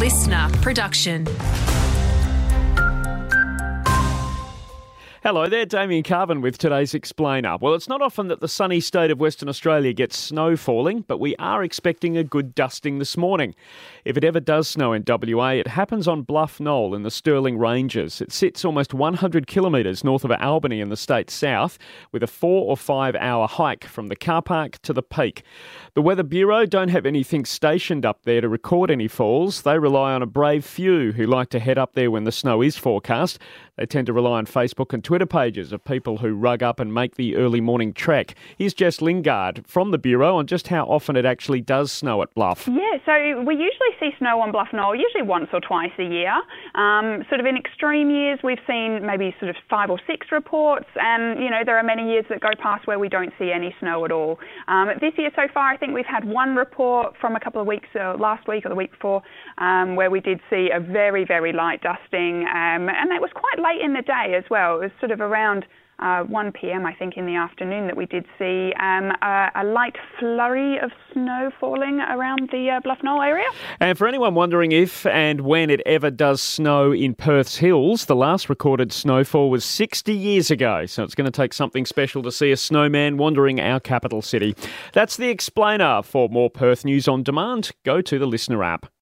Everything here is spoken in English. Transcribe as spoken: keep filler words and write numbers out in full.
listener production. Hello there, Damien Carvin with today's Explainer. Well, it's not often that the sunny state of Western Australia gets snow falling, but we are expecting a good dusting this morning. If it ever does snow in W A, it happens on Bluff Knoll in the Stirling Ranges. It sits almost one hundred kilometres north of Albany in the state south, with a four or five hour hike from the car park to the peak. The Weather Bureau don't have anything stationed up there to record any falls. They rely on a brave few who like to head up there when the snow is forecast. They tend to rely on Facebook and Twitter pages of people who rug up and make the early morning trek. Here's Jess Lingard from the Bureau on just how often it actually does snow at Bluff. Yeah, so we usually see snow on Bluff Knoll, usually once or twice a year. Um, sort of in extreme years, we've seen maybe sort of five or six reports, and, you know, there are many years that go past where we don't see any snow at all. Um, this year so far, I think we've had one report from a couple of weeks, uh, last week or the week before, um, where we did see a very, very light dusting, um, and that was quite late in the day as well. It was sort of around uh, one p.m, I think, in the afternoon that we did see um, a, a light flurry of snow falling around the uh, Bluff Knoll area. And for anyone wondering if and when it ever does snow in Perth's hills, the last recorded snowfall was sixty years ago, so it's going to take something special to see a snowman wandering our capital city. That's the Explainer. For more Perth news on demand, go to the Listener app.